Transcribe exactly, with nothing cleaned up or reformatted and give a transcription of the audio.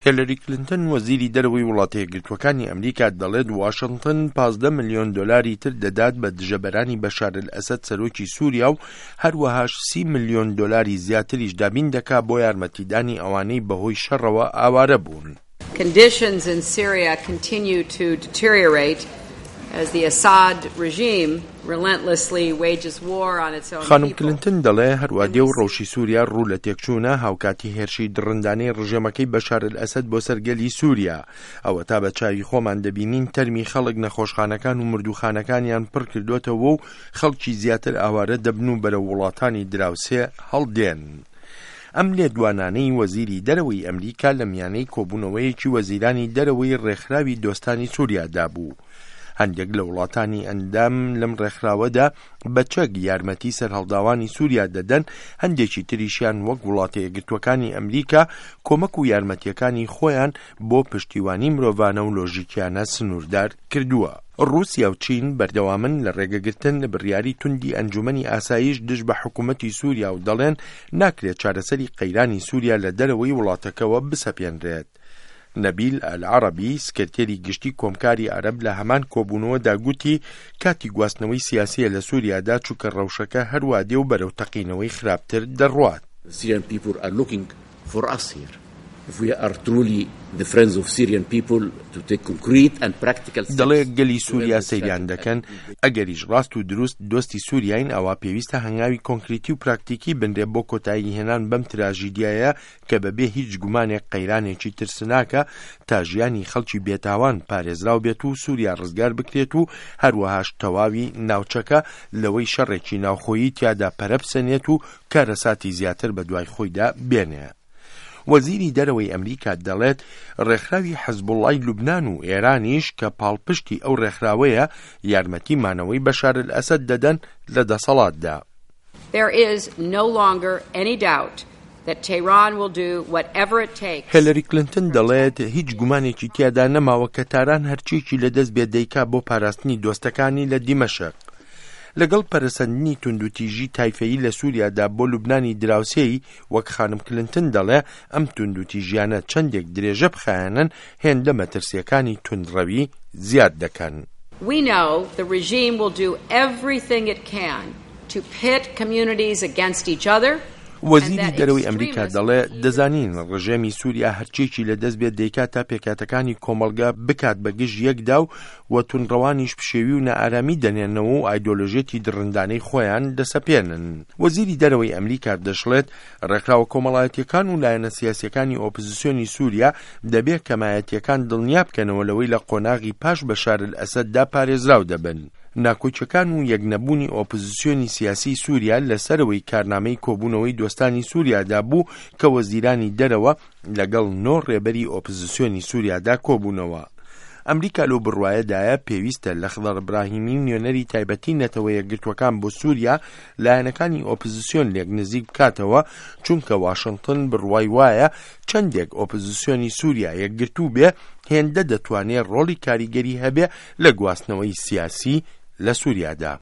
هیلاری کلینتن وەزیری دەرەوەی وڵاتە یەکگرتووەکانی ئەمریکا دەڵێت واشنگتن پازدە ملیۆن دۆلاری تر دەدات بە دژەبەرانی بەشار ئەسەد سەرۆکی سووریا و هەروەهاش سی ملیۆن دۆلاری زیاتریش دابین دەکات بۆ یارمەتیدانی ئەوانەی بەهۆی شەڕەوە ئاوارە بوون. Conditions in Syria continue to deteriorate as the Assad regime relentlessly wages war on its own people. خانم کلینتن دەڵێ هەروە دێو ڕەوشی سووریا ڕوو لە تێکچوونە هاوکاتی هێرشی دڕندانەی ڕژێمەکەی بەشار ئەسەد بۆ سەرگەلی سووریا. ئەوە تا بە چاوی خۆمان دەبینین تەرمی خەڵک نەخۆشخانەکان و مردووخانەکانیان پڕ کردوتەوە و خەڵکی زیاتر ئاوارە دەبن و بەرە وڵاتانی دراوسێ هەڵدێن. ئەم لێدوانانەی وەزیری دەرەوەی ئەمریکا لە میانەی کۆبوونەوەیەکی وەزیرانی دەرەوەی ڕێکخراوی دۆستانی سووریادا بوو. هەندێک لە وڵاتانی ئەندام لەم ڕێکخراوەدا بە چەک یارمەتی سەرهەڵداوانی سووریا دەدەن، هەندێکی تریشیان وەک وڵاتە یەکگرتووەکانی ئەمریکا کۆمەک و یارمەتیەکانی خۆیان بۆ پشتیوانی مرۆڤانە و لۆژیکیانە سنووردار کردووە. رووسیا و چین بەردەوامن لە ڕێگەگرتن لە بڕیاری توندی ئەنجومەنی ئاسایش دژ بە حکوومەتی سووریا و دەڵێن ناکرێت چارەسەری قەیرانی سووریا لە دەرەوەی وڵاتەکەوە بسەپێنرێت. نەبیل ئەلعەرەبی سکرتێری گشتی کۆمکاری عەرەب لە هەمان کۆبوونەوەدا گوتی کاتی گواستنەوەی سیاسیە لە سووریادا چووکە ڕەوشەکە هەروە دێ و بەرەو تەقینەوەی خراپتر دەڕوات. Syrian people are looking for us here. If we are truly the friends of Syrian people to take concrete and practical steps. دەڵێ گەلی سووریا سەیریان دەکەن ئەگەریش ڕاست و دروست دۆستی سووریاین ئەوە پێویستە هەنگاوی کۆنکریتی و پراکتیکی بنرێ بۆ کۆتایی هێنان بەم تراژیدیایە کە بەبێ هیچ گومانێک قەیرانێکی ترسناکە تا ژیانی خەڵکی بێتاوان پارێزراو بێت و سووریا ڕزگار بکرێت و هەروەهاش تەواوی ناوچەکە لەوەی شەڕێکی ناوخۆیی تیادا پەرەپسەنێت و کارەساتی زیاتر بە دوای خۆیدا بێنێ. وەزیری دەرەوەی ئەمریکا دەڵێت ڕێکخراوی حەزبوڵڵای لوبنان و ئێرانیش کە پاڵپشتی ئەو ڕێکخراوەیە یارمەتی مانەوەی بەشار ئەسەد دەدەن لە دەسەڵاتدا. There is no longer any doubt that Tehran will do whatever it takes. هیلاری کلینتن دەڵێت هیچ گومانێکی تیادا نەماوە کە تاران هەرچیکی لەدەست بێت دەیکا بۆ پاراستنی دۆستەکانی لە دیمەشق. لەگەڵ پەرسەندنی توندوتیژی تایفەیی لە سووریادا بۆ لوبنانی دراوسێی وەک خانم کلینتن دەڵێ ئەم توندوتیژیانە چەندێک درێژە بخایەنن هێندە مەترسیەکانی توندڕەوی زیاد دەکەن. We know the regime will do everything it can to pit communities against each other. وەزیری دەرەوەی ئەمریکا دەڵێ دەزانین ڕژێمی سووریا هەرچێکی لەدەست بێت دەیکات تا پێکاتەکانی کۆمەڵگا بکات بە گشت یەکدا و وە توندڕەوانیش پشێوی و نائارامی دەنێنەوە و ئایدۆلۆژێتی دڕندانەی خۆیان دەسەپێنن. وەزیری دەرەوەی ئەمریکا دەشڵێت ڕێکخراوە کۆمەڵایەتیەکان و لایەنە سیاسیەکانی ئۆپۆزیسیۆنی سووریا دەبێت کەمایەتیەکان دڵنیا بکەنەوە لەوەی لە قۆناغی پاش بەشار ئەسەددا پارێزراو دەبن. ناکۆچەکان و یەکنەبوونی ئۆپۆزیسیۆنی سیاسی سووریا لەسەرەوەی کارنامەی کۆبوونەوەی دۆستانی سووریادا بوو کە وەزیرانی دەرەوە لەگەڵ نۆ ڕێبەری ئۆپۆزیسیۆنی سووریادا کۆبوونەوە. ئەمریکا لەو بڕوایەدایە پێویستە لە خضەر ئیبراهیمی نوێنەری تایبەتی نەتەوە یەکگرتووەکان بۆ سووریا لایەنەکانی ئۆپۆزیسیۆن لێک نزیک بکاتەوە چونکە واشنگتن بڕوای وایە چەندێک ئۆپۆزیسیۆنی سووریا یەکگرتوو بێ هێندە دەتوانێت ڕۆڵی کاریگەری هەبێ لە گواستنەوەی سیاسی لە سووریادا.